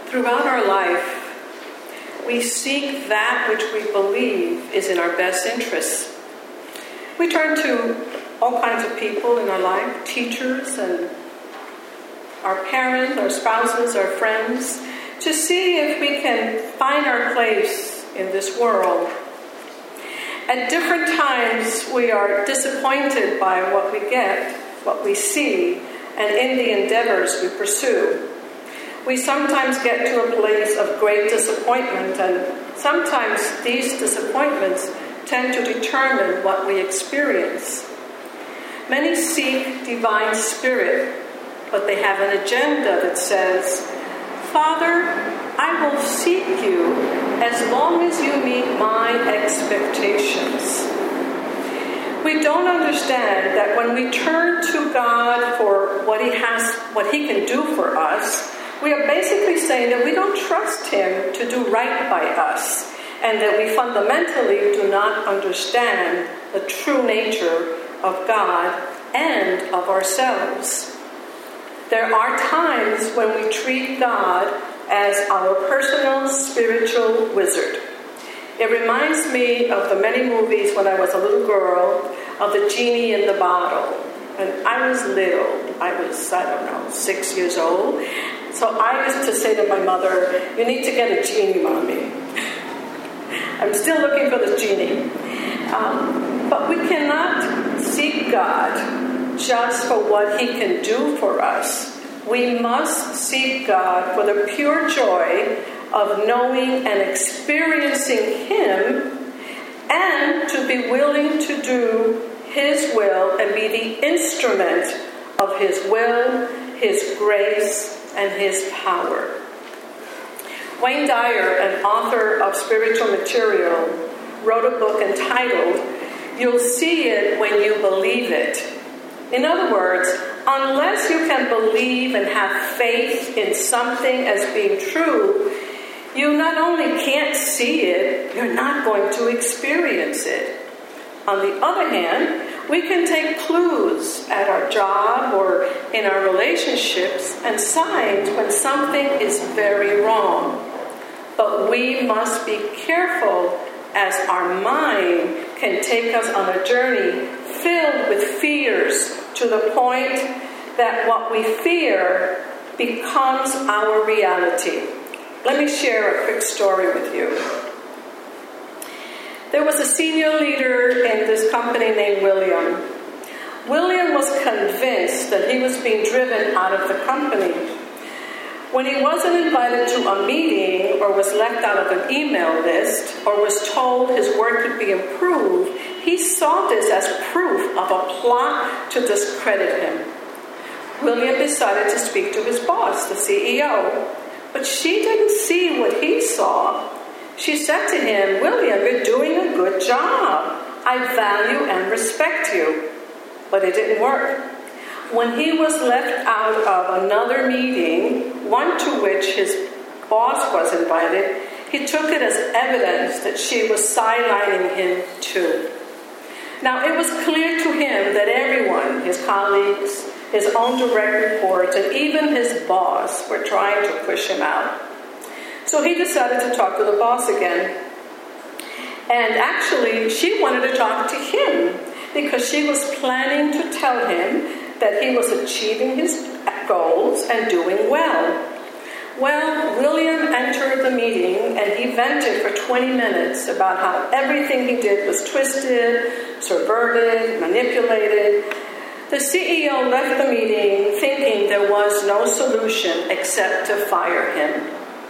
Throughout our life, we seek that which we believe is in our best interests. We turn to all kinds of people in our life, teachers and our parents, our spouses, our friends, to see if we can find our place in this world. At different times, we are disappointed by what we get, what we see, and in the endeavors we pursue. We sometimes get to a place of great disappointment, and sometimes these disappointments tend to determine what we experience. Many seek divine spirit, but they have an agenda that says, "Father, I will seek you as long as you meet my expectations." We don't understand that when we turn to God for what He can do for us, we are basically saying that we don't trust Him to do right by us, and that we fundamentally do not understand the true nature of God and of ourselves. There are times when we treat God as our personal spiritual wizard. It reminds me of the many movies when I was a little girl of the genie in the bottle. And I was little. I was, 6 years old. So I used to say to my mother, "You need to get a genie, Mommy." I'm still looking for the genie. But we cannot seek God just for what He can do for us. We must seek God for the pure joy of knowing and experiencing Him, and to be willing to do His will and be the instrument of His will, His grace, and His power. Wayne Dyer, an author of spiritual material, wrote a book entitled, "You'll See It When You Believe It." In other words, unless you can believe and have faith in something as being true, you not only can't see it, you're not going to experience it. On the other hand, we can take clues at our job or in our relationships and signs when something is very wrong. But we must be careful, as our mind can take us on a journey filled with fears to the point that what we fear becomes our reality. Let me share a quick story with you. There was a senior leader in this company named William. William was convinced that he was being driven out of the company. When he wasn't invited to a meeting, or was left out of an email list, or was told his work could be improved, he saw this as proof of a plot to discredit him. William decided to speak to his boss, the CEO, but she didn't see what he saw. She said to him, "William, you're doing a good job. I value and respect you." But it didn't work. When he was left out of another meeting, one to which his boss was invited, he took it as evidence that she was sidelining him too. Now, it was clear to him that everyone, his colleagues, his own direct reports, and even his boss were trying to push him out. So he decided to talk to the boss again. And actually, she wanted to talk to him because she was planning to tell him that he was achieving his goals and doing well. Well, William entered the meeting and he vented for 20 minutes about how everything he did was twisted, subverted, manipulated. The CEO left the meeting thinking there was no solution except to fire him.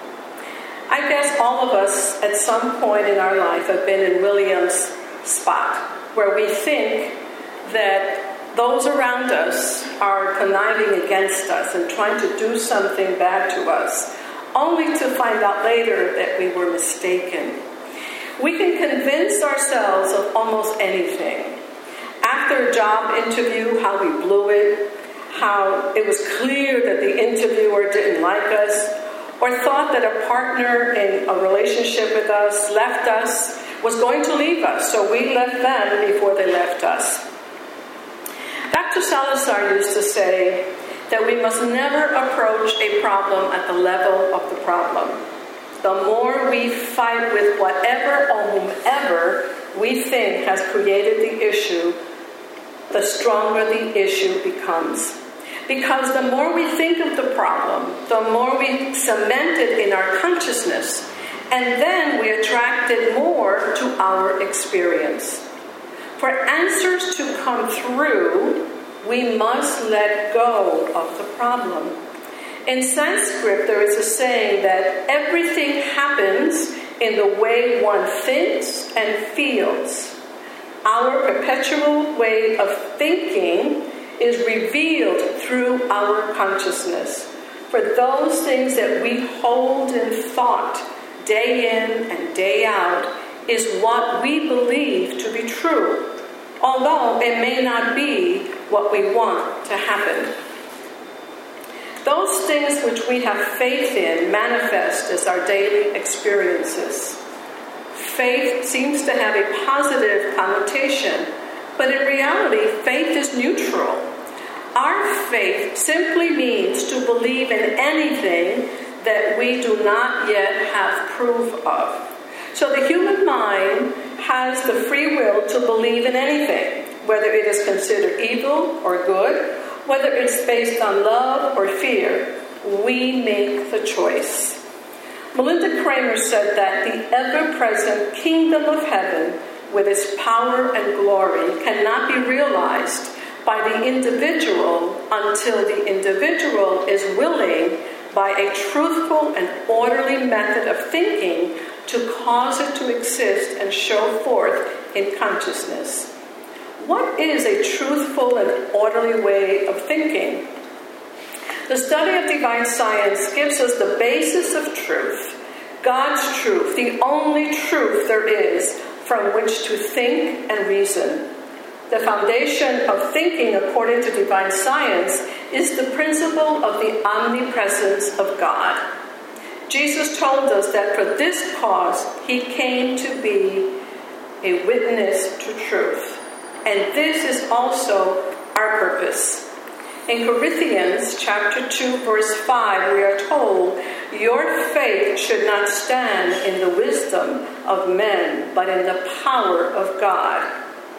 I guess all of us at some point in our life have been in William's spot, where we think that those around us are conniving against us and trying to do something bad to us, only to find out later that we were mistaken. We can convince ourselves of almost anything. After a job interview, how we blew it, how it was clear that the interviewer didn't like us, or thought that a partner in a relationship with us left us, was going to leave us, so we left them before they left us. Dr. Salazar used to say that we must never approach a problem at the level of the problem. The more we fight with whatever or whomever we think has created the issue, the stronger the issue becomes. Because the more we think of the problem, the more we cement it in our consciousness, and then we attract it more to our experience. For answers to come through, we must let go of the problem. In Sanskrit, there is a saying that everything happens in the way one thinks and feels. Our perpetual way of thinking is revealed through our consciousness. For those things that we hold in thought day in and day out is what we believe to be true, although it may not be what we want to happen. Those things which we have faith in manifest as our daily experiences. Faith seems to have a positive connotation, but in reality, faith is neutral. Our faith simply means to believe in anything that we do not yet have proof of. So the human mind has the free will to believe in anything, whether it is considered evil or good, whether it's based on love or fear. We make the choice. Melinda Kramer said that the ever-present kingdom of heaven, with its power and glory, cannot be realized by the individual until the individual is willing, by a truthful and orderly method of thinking, to cause it to exist and show forth in consciousness. What is a truthful and orderly way of thinking? The study of divine science gives us the basis of truth, God's truth, the only truth there is from which to think and reason. The foundation of thinking according to divine science is the principle of the omnipresence of God. Jesus told us that for this cause he came to be a witness to truth. And this is also our purpose. In Corinthians chapter 2, verse 5, we are told, your faith should not stand in the wisdom of men, but in the power of God.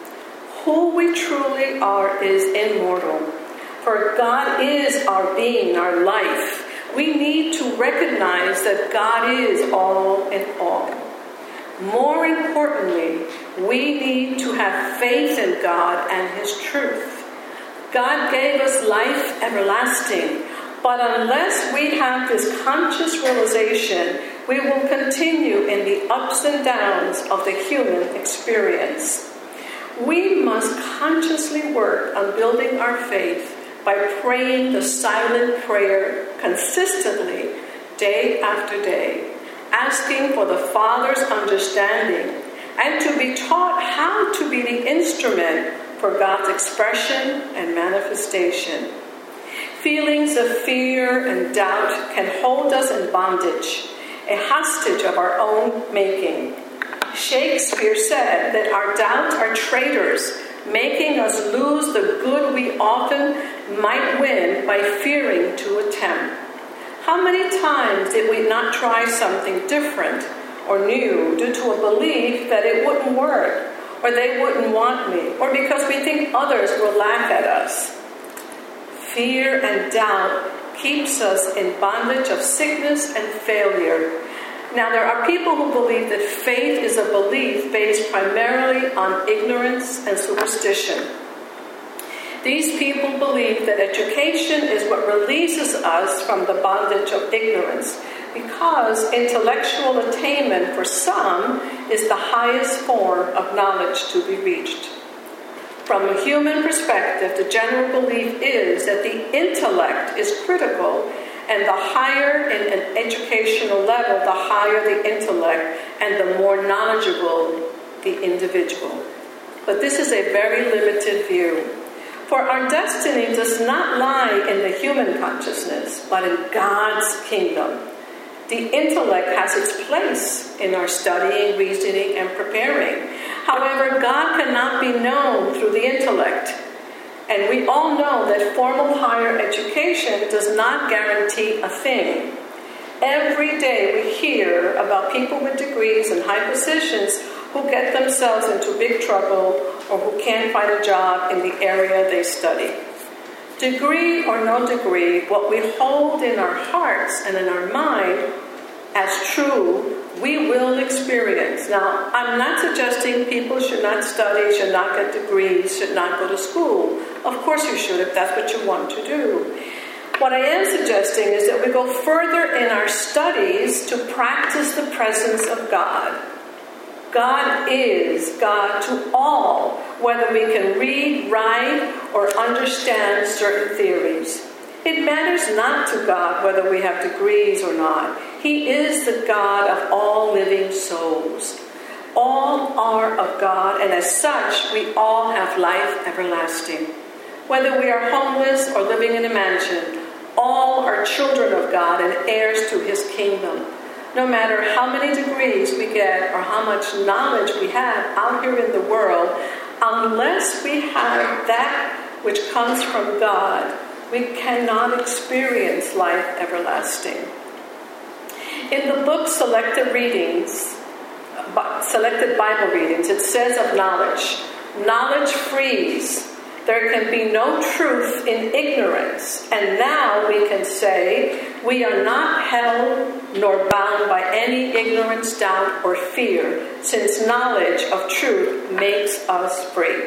Who we truly are is immortal. For God is our being, our life. We need to recognize that God is all in all. More importantly, we need to have faith in God and his truth. God gave us life everlasting, but unless we have this conscious realization, we will continue in the ups and downs of the human experience. We must consciously work on building our faith by praying the silent prayer consistently, day after day, asking for the Father's understanding and to be taught how to be the instrument for God's expression and manifestation. Feelings of fear and doubt can hold us in bondage, a hostage of our own making. Shakespeare said that our doubts are traitors, making us lose the good we often might win by fearing to attempt. How many times did we not try something different or new due to a belief that it wouldn't work, or they wouldn't want me, or because we think others will laugh at us? Fear and doubt keeps us in bondage of sickness and failure. Now, there are people who believe that faith is a belief based primarily on ignorance and superstition. These people believe that education is what releases us from the bondage of ignorance, because intellectual attainment for some is the highest form of knowledge to be reached. From a human perspective, the general belief is that the intellect is critical, and the higher in an educational level, the higher the intellect and the more knowledgeable the individual. But this is a very limited view. For our destiny does not lie in the human consciousness, but in God's kingdom. The intellect has its place in our studying, reasoning, and preparing. However, God cannot be known through the intellect. And we all know that formal higher education does not guarantee a thing. Every day we hear about people with degrees and high positions who get themselves into big trouble or who can't find a job in the area they study. Degree or no degree, what we hold in our hearts and in our mind as true, we will experience. Now, I'm not suggesting people should not study, should not get degrees, should not go to school. Of course you should if that's what you want to do. What I am suggesting is that we go further in our studies to practice the presence of God. God is God to all, whether we can read, write, or understand certain theories. It matters not to God whether we have degrees or not. He is the God of all living souls. All are of God, and as such, we all have life everlasting. Whether we are homeless or living in a mansion, all are children of God and heirs to His kingdom. No matter how many degrees we get or how much knowledge we have out here in the world, unless we have that which comes from God, we cannot experience life everlasting. In the book Selected Bible Readings, it says of knowledge, knowledge frees. There can be no truth in ignorance. And now we can say we are not held nor bound by any ignorance, doubt, or fear, since knowledge of truth makes us free.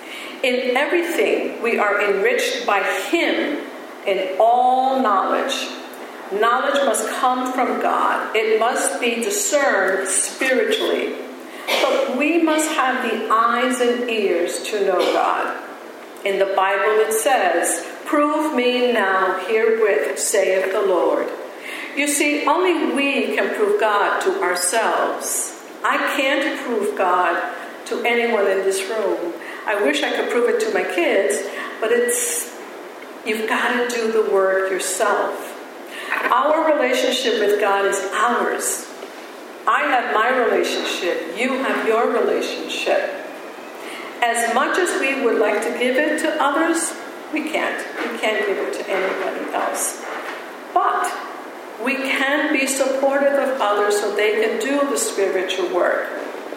In everything, we are enriched by Him in all knowledge. Knowledge must come from God. It must be discerned spiritually. But we must have the eyes and ears to know God. In the Bible it says, "Prove me now herewith, saith the Lord." You see, only we can prove God to ourselves. I can't prove God to anyone in this room. I wish I could prove it to my kids, but you've got to do the work yourself. Our relationship with God is ours. I have my relationship. You have your relationship. As much as we would like to give it to others, we can't. We can't give it to anybody else. But we can be supportive of others so they can do the spiritual work.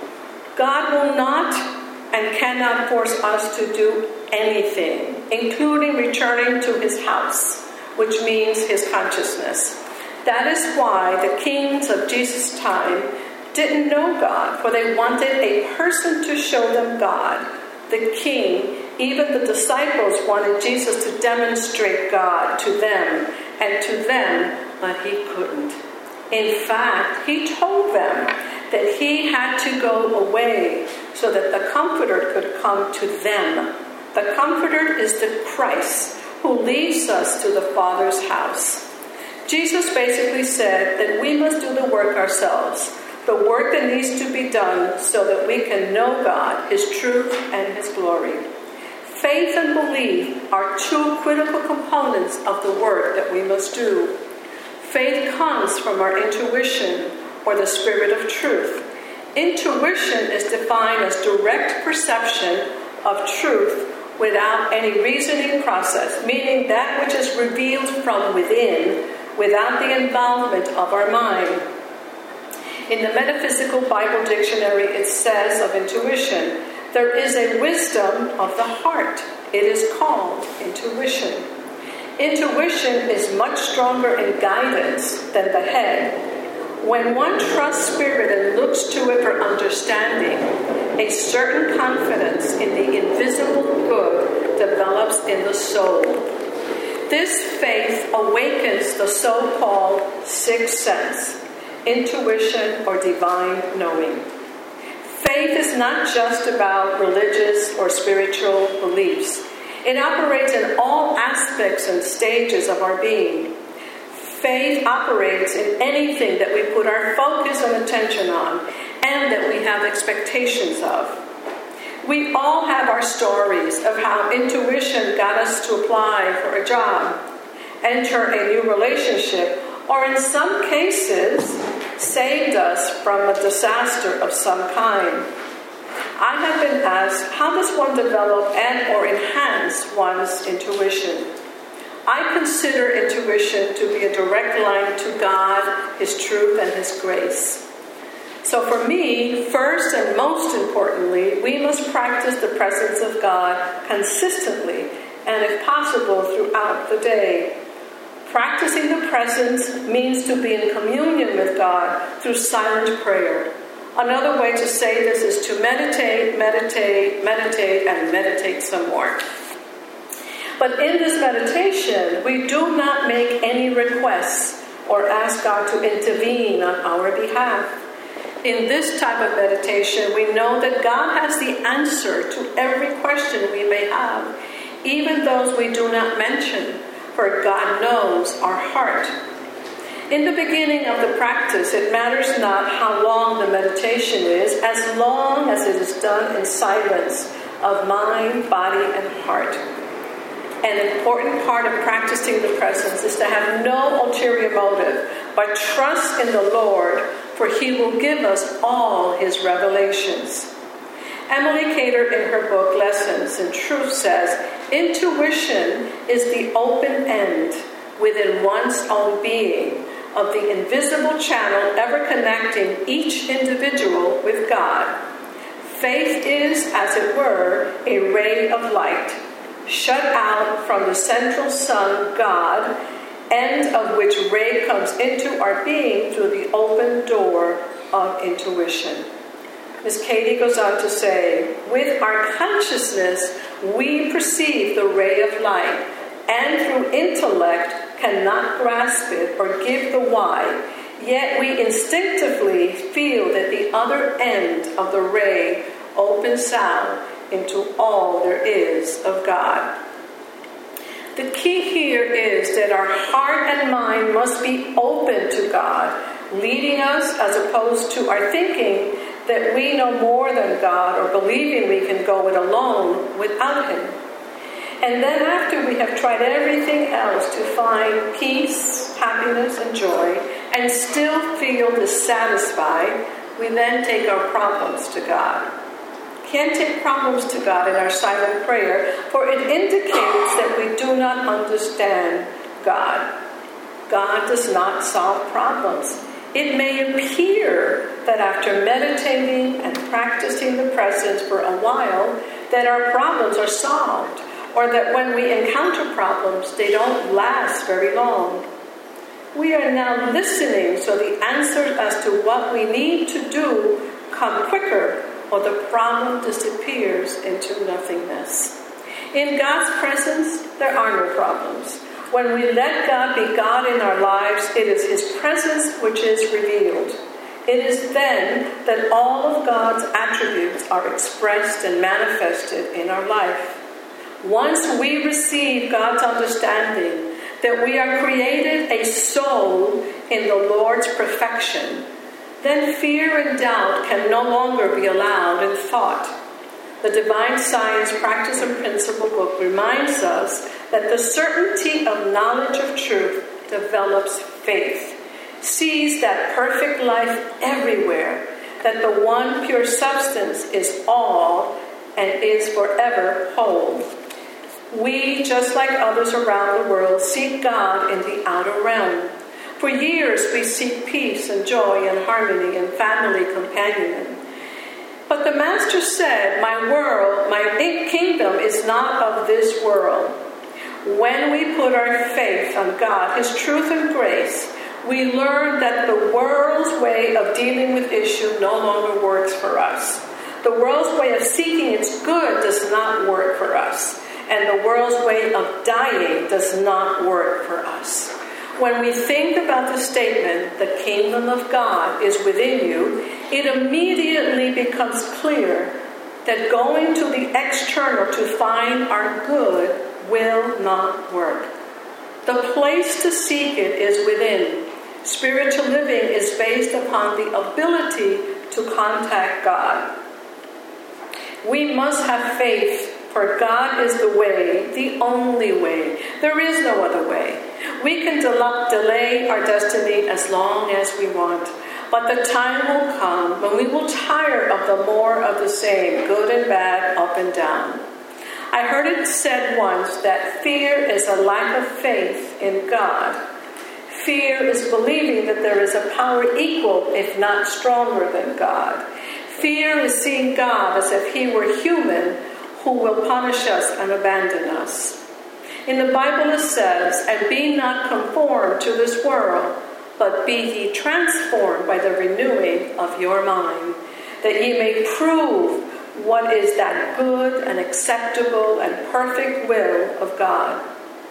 God will not and cannot force us to do anything, including returning to His house, which means His consciousness. That is why the kings of Jesus' time didn't know God, for they wanted a person to show them God. The king, even the disciples wanted Jesus to demonstrate God to them and to them, but He couldn't. In fact, He told them that He had to go away so that the Comforter could come to them. The Comforter is the Christ who leads us to the Father's house. Jesus basically said that we must do the work ourselves, the work that needs to be done so that we can know God, His truth, and His glory. Faith and belief are two critical components of the work that we must do. Faith comes from our intuition, or the spirit of truth. Intuition is defined as direct perception of truth without any reasoning process, meaning that which is revealed from within, without the involvement of our mind. In the Metaphysical Bible Dictionary, it says of intuition, there is a wisdom of the heart. It is called intuition. Intuition is much stronger in guidance than the head. When one trusts Spirit and looks to it for understanding, a certain confidence in the invisible good develops in the soul. This faith awakens the so-called sixth sense, intuition, or divine knowing. Faith is not just about religious or spiritual beliefs. It operates in all aspects and stages of our being. Faith operates in anything that we put our focus and attention on and that we have expectations of. We all have our stories of how intuition got us to apply for a job, enter a new relationship, or in some cases, saved us from a disaster of some kind. I have been asked, how does one develop and or enhance one's intuition? I consider intuition to be a direct line to God, His truth, and His grace. So for me, first and most importantly, we must practice the presence of God consistently and, if possible, throughout the day. Practicing the presence means to be in communion with God through silent prayer. Another way to say this is to meditate, meditate, meditate, and meditate some more. But in this meditation, we do not make any requests or ask God to intervene on our behalf. In this type of meditation, we know that God has the answer to every question we may have, even those we do not mention, for God knows our heart. In the beginning of the practice, it matters not how long the meditation is, as long as it is done in silence of mind, body, and heart. An important part of practicing the presence is to have no ulterior motive, but trust in the Lord, for He will give us all His revelations. Emily Cater, in her book Lessons in Truth, says, intuition is the open end within one's own being of the invisible channel ever connecting each individual with God. Faith is, as it were, a ray of light, shut out from the central sun, God, end of which ray comes into our being through the open door of intuition. Ms. Katie goes on to say, with our consciousness, we perceive the ray of light, and through intellect cannot grasp it or give the why, yet we instinctively feel that the other end of the ray opens out into all there is of God. The key here is that our heart and mind must be open to God, leading us as opposed to our thinking that we know more than God or believing we can go it alone without Him. And then after we have tried everything else to find peace, happiness, and joy, and still feel dissatisfied, we then take our problems to God. Can't take problems to God in our silent prayer, for it indicates that we do not understand God. God does not solve problems. It may appear that after meditating and practicing the presence for a while, that our problems are solved, or that when we encounter problems, they don't last very long. We are now listening so the answers as to what we need to do come quicker, or the problem disappears into nothingness. In God's presence, there are no problems. When we let God be God in our lives, it is His presence which is revealed. It is then that all of God's attributes are expressed and manifested in our life. Once we receive God's understanding that we are created a soul in the Lord's perfection, then fear and doubt can no longer be allowed in thought. The Divine Science Practice and Principle book reminds us that the certainty of knowledge of truth develops faith, sees that perfect life everywhere, that the one pure substance is all and is forever whole. We, just like others around the world, seek God in the outer realm. For years we seek peace and joy and harmony and family companionship. But the Master said, my kingdom is not of this world. When we put our faith on God, His truth and grace, we learn that the world's way of dealing with issues no longer works for us. The world's way of seeking its good does not work for us. And the world's way of dying does not work for us. When we think about the statement, the kingdom of God is within you, it immediately becomes clear that going to the external to find our good will not work. The place to seek it is within. Spiritual living is based upon the ability to contact God. We must have faith, for God is the way, the only way. There is no other way. We can delay our destiny as long as we want. But the time will come when we will tire of the more of the same, good and bad, up and down. I heard it said once that fear is a lack of faith in God. Fear is believing that there is a power equal, if not stronger than God. Fear is seeing God as if he were human, who will punish us and abandon us. In the Bible it says, "And be not conformed to this world, but be ye transformed by the renewing of your mind, that ye may prove what is that good and acceptable and perfect will of God."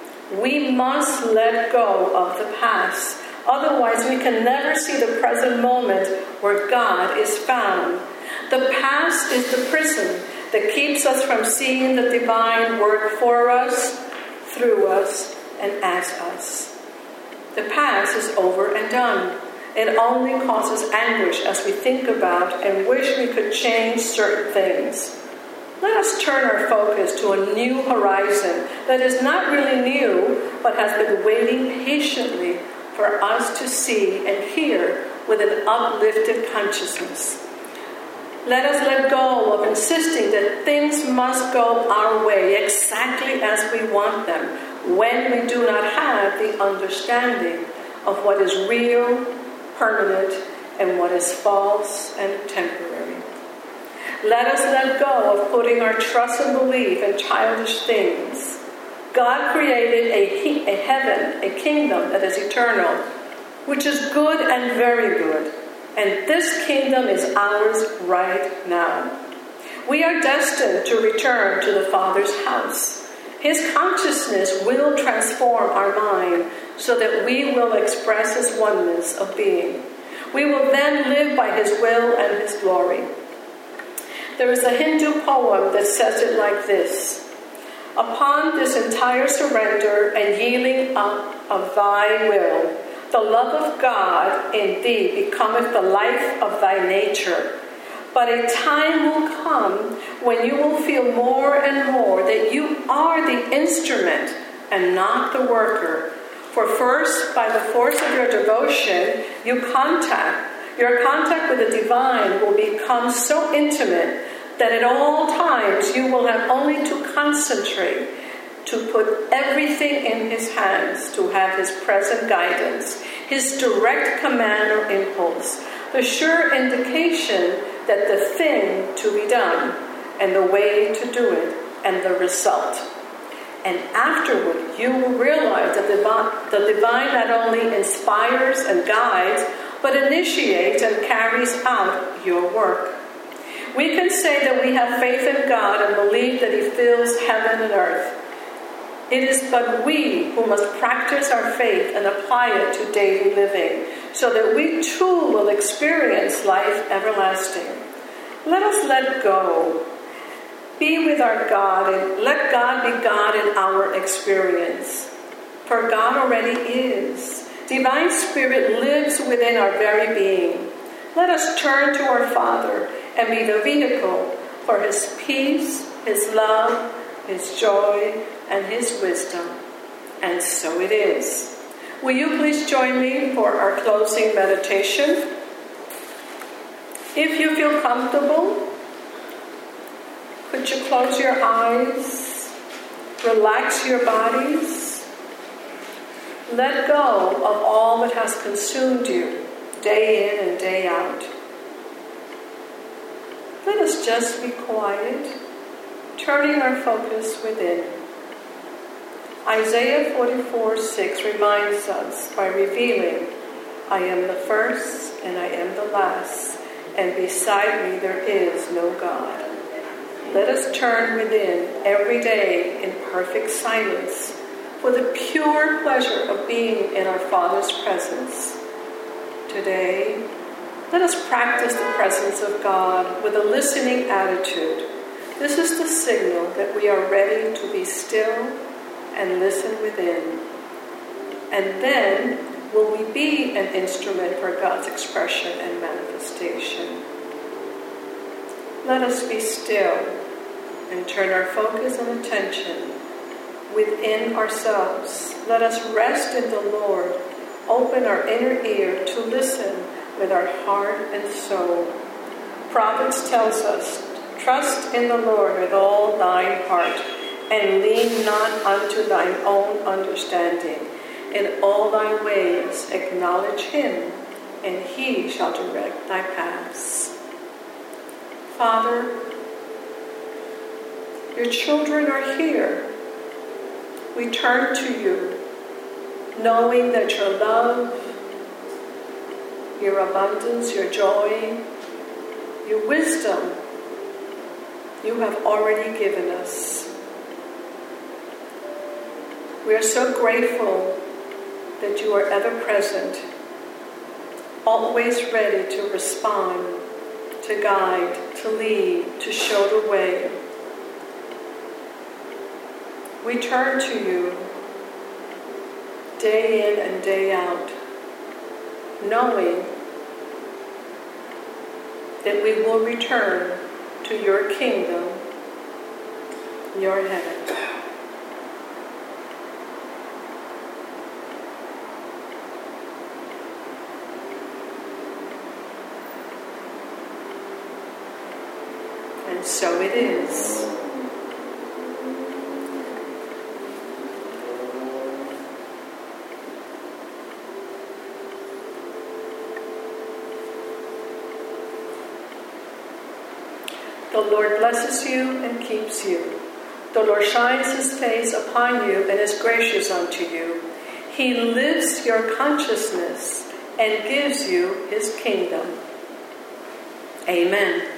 We must let go of the past. Otherwise, we can never see the present moment where God is found. The past is the prison that keeps us from seeing the divine work for us, through us, and as us. The past is over and done. It only causes anguish as we think about and wish we could change certain things. Let us turn our focus to a new horizon that is not really new, but has been waiting patiently for us to see and hear with an uplifted consciousness. Let us let go of insisting that things must go our way exactly as we want them, when we do not have the understanding of what is real, permanent, and what is false and temporary. Let us let go of putting our trust and belief in childish things. God created a heaven, a kingdom that is eternal, which is good and very good. And this kingdom is ours right now. We are destined to return to the Father's house. His consciousness will transform our mind so that we will express his oneness of being. We will then live by his will and his glory. There is a Hindu poem that says it like this: "Upon this entire surrender and yielding up of thy will, the love of God in thee becometh the life of thy nature. But a time will come when you will feel more and more that you are the instrument and not the worker. For first, by the force of your devotion, your contact with the divine will become so intimate that at all times you will have only to concentrate, to put everything in his hands, to have his present guidance, his direct command or impulse, the sure indication that the thing to be done, and the way to do it, and the result. And afterward, you will realize that the divine not only inspires and guides, but initiates and carries out your work. We can say that we have faith in God and believe that he fills heaven and earth. It is but we who must practice our faith and apply it to daily living, so that we too will experience life everlasting. Let us let go. Be with our God and let God be God in our experience. For God already is. Divine Spirit lives within our very being. Let us turn to our Father and be the vehicle for his peace, his love, his joy, and his wisdom. And so it is. Will you please join me for our closing meditation? If you feel comfortable, could you close your eyes, relax your bodies, let go of all that has consumed you day in and day out. Let us just be quiet, turning our focus within. Isaiah 44:6 reminds us by revealing, "I am the first and I am the last, and beside me there is no God." Let us turn within every day in perfect silence for the pure pleasure of being in our Father's presence. Today, let us practice the presence of God with a listening attitude. This is the signal that we are ready to be still and listen within. And then will we be an instrument for God's expression and manifestation. Let us be still and turn our focus and attention within ourselves. Let us rest in the Lord. Open our inner ear to listen with our heart and soul. Proverbs tells us, trust in the Lord with all thine heart, and lean not unto thine own understanding. In all thy ways acknowledge him, and he shall direct thy paths. Father, your children are here. We turn to you, knowing that your love, your abundance, your joy, your wisdom, you have already given us. We are so grateful that you are ever present, always ready to respond, to guide, to lead, to show the way. We turn to you day in and day out, knowing that we will return to your kingdom, your heaven. And so it is. The Lord blesses you and keeps you. The Lord shines his face upon you and is gracious unto you. He lifts your consciousness and gives you his kingdom. Amen.